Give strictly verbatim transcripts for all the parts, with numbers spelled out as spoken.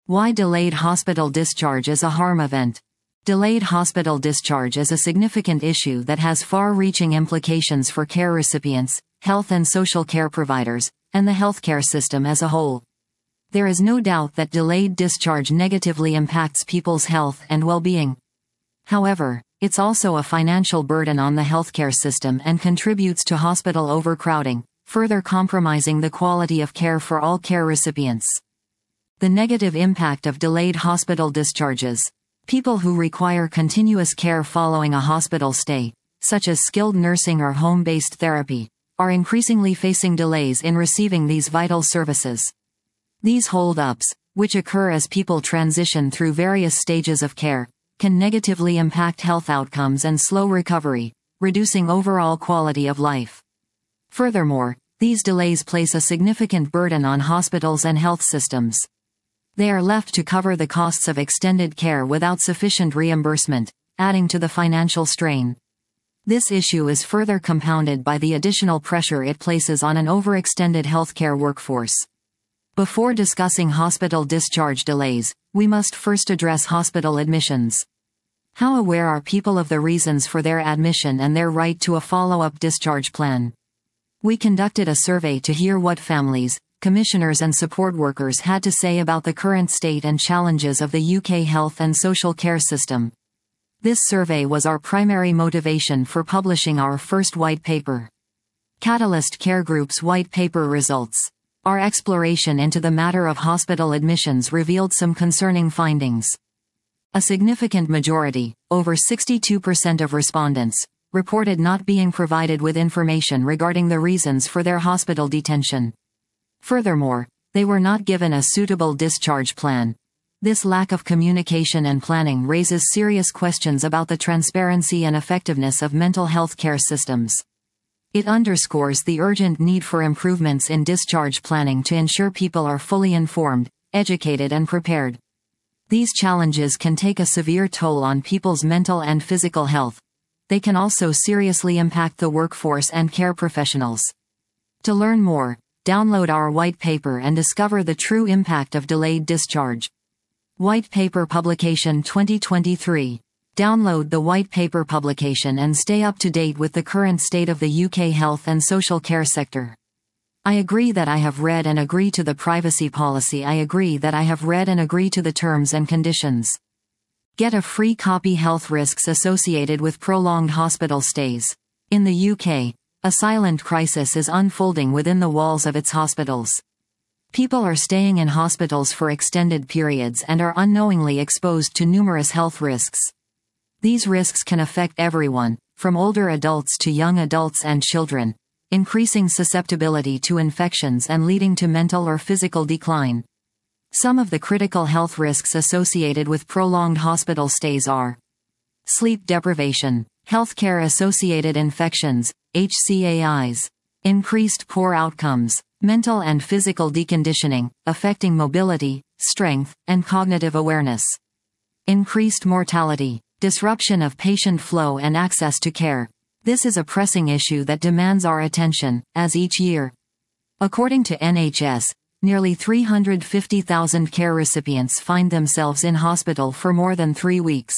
Why delayed hospital discharge is a harm event. Delayed hospital discharge is a significant issue that has far-reaching implications for care recipients, health and social care providers, and the healthcare system as a whole. There is no doubt that delayed discharge negatively impacts people's health and well-being. However, it's also a financial burden on the healthcare system and contributes to hospital overcrowding, further compromising the quality of care for all care recipients. The negative impact of delayed hospital discharges. People who require continuous care following a hospital stay, such as skilled nursing or home-based therapy, are increasingly facing delays in receiving these vital services. These hold-ups, which occur as people transition through various stages of care, can negatively impact health outcomes and slow recovery, reducing overall quality of life. Furthermore, these delays place a significant burden on hospitals and health systems. They are left to cover the costs of extended care without sufficient reimbursement, adding to the financial strain. This issue is further compounded by the additional pressure it places on an overextended healthcare workforce. Before discussing hospital discharge delays, we must first address hospital admissions. How aware are people of the reasons for their admission and their right to a follow-up discharge plan? We conducted a survey to hear what families, commissioners and support workers had to say about the current state and challenges of the U K health and social care system. This survey was our primary motivation for publishing our first white paper. Catalyst Care Group's white paper results. Our exploration into the matter of hospital admissions revealed some concerning findings. A significant majority, over sixty-two percent of respondents, reported not being provided with information regarding the reasons for their hospital detention. Furthermore, they were not given a suitable discharge plan. This lack of communication and planning raises serious questions about the transparency and effectiveness of mental health care systems. It underscores the urgent need for improvements in discharge planning to ensure people are fully informed, educated and prepared. These challenges can take a severe toll on people's mental and physical health. They can also seriously impact the workforce and care professionals. To learn more, download our white paper and discover the true impact of delayed discharge. White Paper Publication twenty twenty-three. Download the white paper publication and stay up to date with the current state of the U K health and social care sector. I agree that I have read and agree to the privacy policy. I agree that I have read and agree to the terms and conditions. Get a free copy. Health risks associated with prolonged hospital stays. In the U K, a silent crisis is unfolding within the walls of its hospitals. People are staying in hospitals for extended periods and are unknowingly exposed to numerous health risks. These risks can affect everyone, from older adults to young adults and children, increasing susceptibility to infections and leading to mental or physical decline. Some of the critical health risks associated with prolonged hospital stays are sleep deprivation, healthcare-associated infections, H C A Is, increased poor outcomes, mental and physical deconditioning, affecting mobility, strength, and cognitive awareness, increased mortality, disruption of patient flow and access to care. This is a pressing issue that demands our attention, as each year, according to N H S, nearly three hundred fifty thousand care recipients find themselves in hospital for more than three weeks.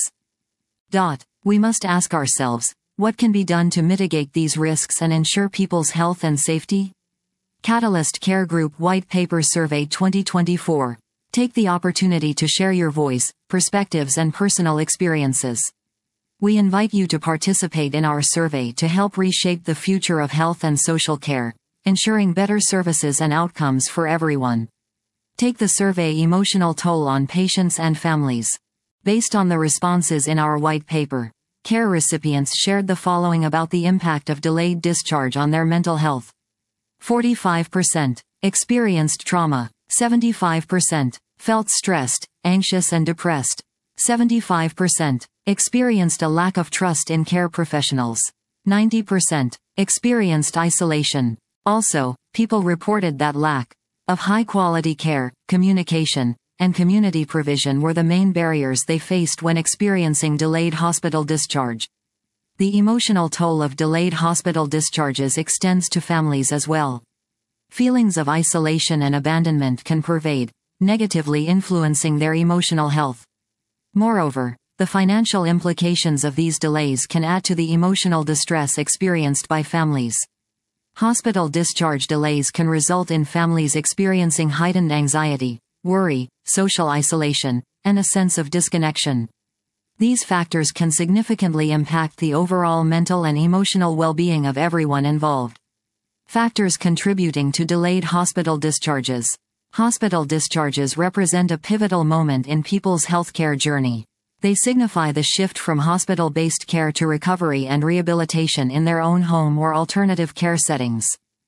Dot. We must ask ourselves, what can be done to mitigate these risks and ensure people's health and safety? Catalyst Care Group White Paper Survey twenty twenty-four. Take the opportunity to share your voice, perspectives and personal experiences. We invite you to participate in our survey to help reshape the future of health and social care, ensuring better services and outcomes for everyone. Take the survey emotional toll on patients and families. Based on the responses in our white paper, care recipients shared the following about the impact of delayed discharge on their mental health. forty-five percent experienced trauma, seventy-five percent felt stressed, anxious and depressed, seventy-five percent experienced a lack of trust in care professionals, ninety percent experienced isolation. Also, people reported that lack of high-quality care, communication, and community provision were the main barriers they faced when experiencing delayed hospital discharge. The emotional toll of delayed hospital discharges extends to families as well. Feelings of isolation and abandonment can pervade, negatively influencing their emotional health. Moreover, the financial implications of these delays can add to the emotional distress experienced by families. Hospital discharge delays can result in families experiencing heightened anxiety, worry, social isolation, and a sense of disconnection. These factors can significantly impact the overall mental and emotional well-being of everyone involved. Factors contributing to delayed hospital discharges. Hospital discharges represent a pivotal moment in people's healthcare journey. They signify the shift from hospital-based care to recovery and rehabilitation in their own home or alternative care settings.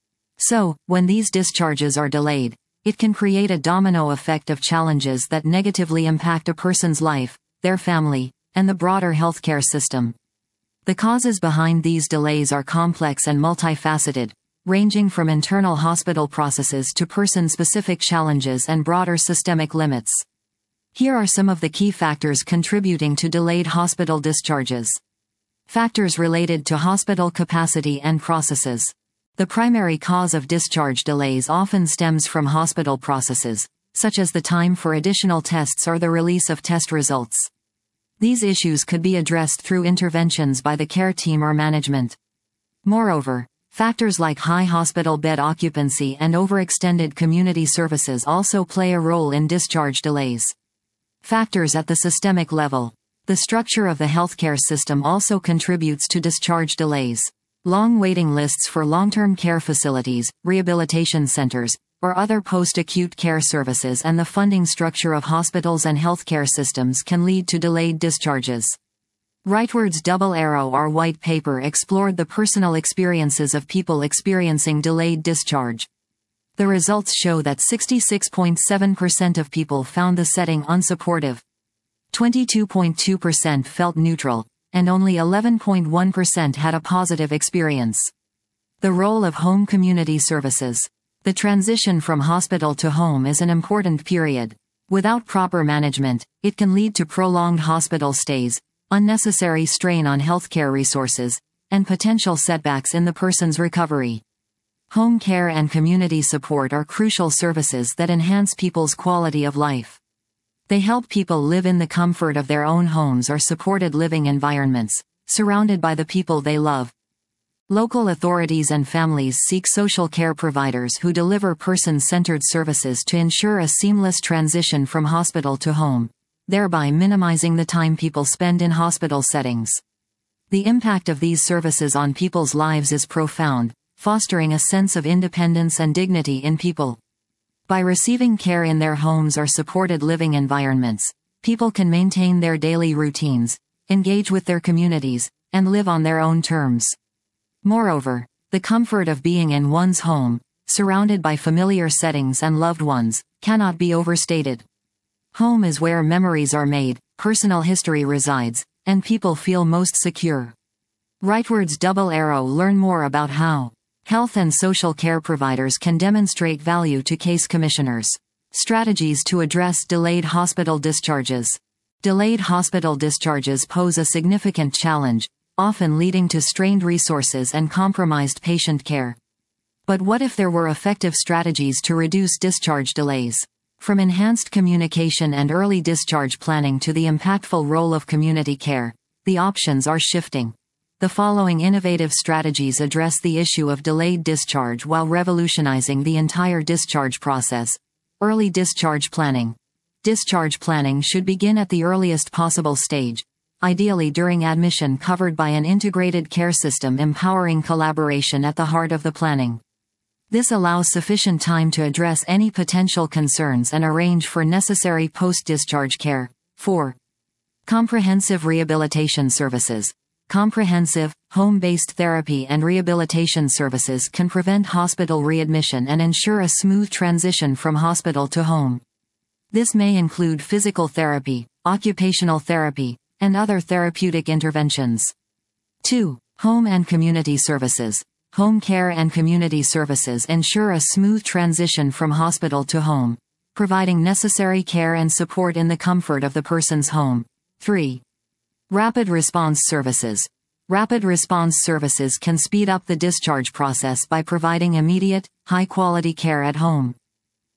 So, when these discharges are delayed, it can create a domino effect of challenges that negatively impact a person's life, their family, and the broader healthcare system. The causes behind these delays are complex and multifaceted, ranging from internal hospital processes to person-specific challenges and broader systemic limits. Here are some of the key factors contributing to delayed hospital discharges. Factors related to hospital capacity and processes. The primary cause of discharge delays often stems from hospital processes, such as the time for additional tests or the release of test results. These issues could be addressed through interventions by the care team or management. Moreover, factors like high hospital bed occupancy and overextended community services also play a role in discharge delays. Factors at the systemic level. The structure of the healthcare system also contributes to discharge delays. Long waiting lists for long-term care facilities, rehabilitation centers, or other post-acute care services and the funding structure of hospitals and healthcare systems can lead to delayed discharges. Rightward's Double Arrow or White Paper explored the personal experiences of people experiencing delayed discharge. The results show that sixty-six point seven percent of people found the setting unsupportive, twenty-two point two percent felt neutral, and only eleven point one percent had a positive experience. The role of home community services. The transition from hospital to home is an important period. Without proper management, it can lead to prolonged hospital stays, unnecessary strain on healthcare resources, and potential setbacks in the person's recovery. Home care and community support are crucial services that enhance people's quality of life. They help people live in the comfort of their own homes or supported living environments, surrounded by the people they love. Local authorities and families seek social care providers who deliver person-centered services to ensure a seamless transition from hospital to home, thereby minimizing the time people spend in hospital settings. The impact of these services on people's lives is profound, fostering a sense of independence and dignity in people. By receiving care in their homes or supported living environments, people can maintain their daily routines, engage with their communities, and live on their own terms. Moreover, the comfort of being in one's home, surrounded by familiar settings and loved ones, cannot be overstated. Home is where memories are made, personal history resides, and people feel most secure. Rightward's Double Arrow. Learn more about how health and social care providers can demonstrate value to case commissioners. Strategies to address delayed hospital discharges. Delayed hospital discharges pose a significant challenge, often leading to strained resources and compromised patient care. But what if there were effective strategies to reduce discharge delays? From enhanced communication and early discharge planning to the impactful role of community care, the options are shifting. The following innovative strategies address the issue of delayed discharge while revolutionizing the entire discharge process. Early discharge planning. Discharge planning should begin at the earliest possible stage, ideally during admission, covered by an integrated care system empowering collaboration at the heart of the planning. This allows sufficient time to address any potential concerns and arrange for necessary post-discharge care. four. Comprehensive rehabilitation services. Comprehensive, home-based therapy and rehabilitation services can prevent hospital readmission and ensure a smooth transition from hospital to home. This may include physical therapy, occupational therapy, and other therapeutic interventions. two. Home and community services. Home care and community services ensure a smooth transition from hospital to home, providing necessary care and support in the comfort of the person's home. three. Rapid response services. Rapid response services can speed up the discharge process by providing immediate, high-quality care at home.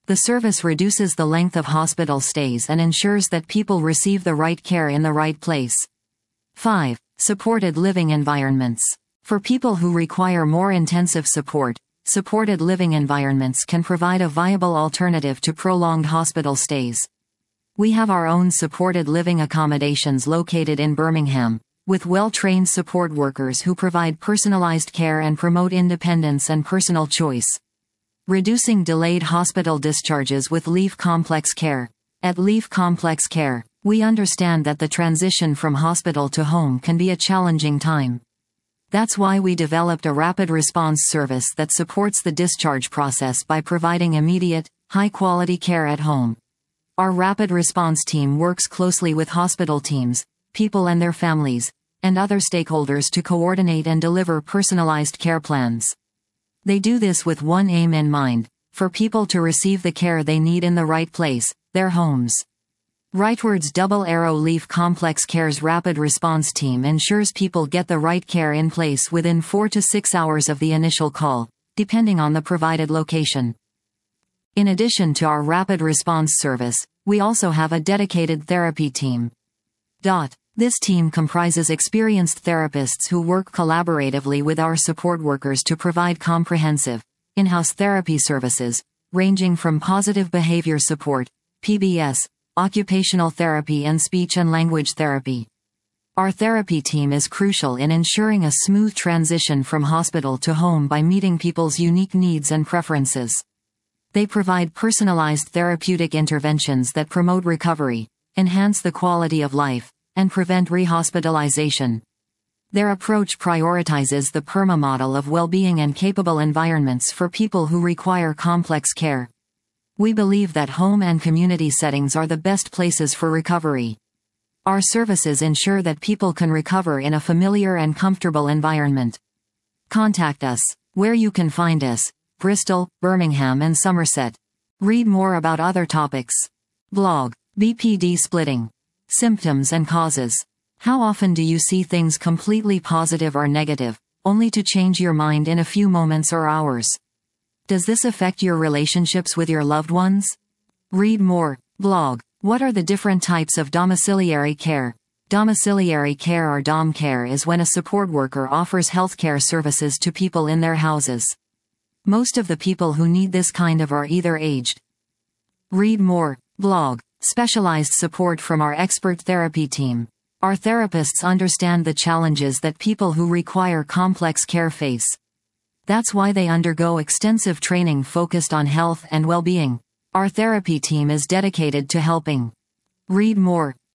The service reduces the length of hospital stays and ensures that people receive the right care in the right place. five. Supported living environments. For people who require more intensive support, supported living environments can provide a viable alternative to prolonged hospital stays. We have our own supported living accommodations located in Birmingham, with well-trained support workers who provide personalized care and promote independence and personal choice. Reducing delayed hospital discharges with Leaf Complex Care. At Leaf Complex Care, we understand that the transition from hospital to home can be a challenging time. That's why we developed a rapid response service that supports the discharge process by providing immediate, high-quality care at home. Our rapid response team works closely with hospital teams, people and their families, and other stakeholders to coordinate and deliver personalized care plans. They do this with one aim in mind: for people to receive the care they need in the right place, their homes. Rightward's Double Arrow Leaf Complex Care's rapid response team ensures people get the right care in place within four to six hours of the initial call, depending on the provided location. In addition to our rapid response service, we also have a dedicated therapy team. Dot. This team comprises experienced therapists who work collaboratively with our support workers to provide comprehensive, in-house therapy services, ranging from positive behavior support, P B S, occupational therapy and speech and language therapy. Our therapy team is crucial in ensuring a smooth transition from hospital to home by meeting people's unique needs and preferences. They provide personalized therapeutic interventions that promote recovery, enhance the quality of life, and prevent rehospitalization. Their approach prioritizes the PERMA model of well-being and capable environments for people who require complex care. We believe that home and community settings are the best places for recovery. Our services ensure that people can recover in a familiar and comfortable environment. Contact us. Where you can find us: Bristol, Birmingham and Somerset. Read more about other topics. Blog. B P D splitting. Symptoms and causes. How often do you see things completely positive or negative, only to change your mind in a few moments or hours? Does this affect your relationships with your loved ones? Read more. Blog. What are the different types of domiciliary care? Domiciliary care or dom care is when a support worker offers healthcare services to people in their houses. Most of the people who need this kind of are either aged. Read more. Blog. Specialized support from our expert therapy team. Our therapists understand the challenges that people who require complex care face. That's why they undergo extensive training focused on health and well-being. Our therapy team is dedicated to helping. Read more.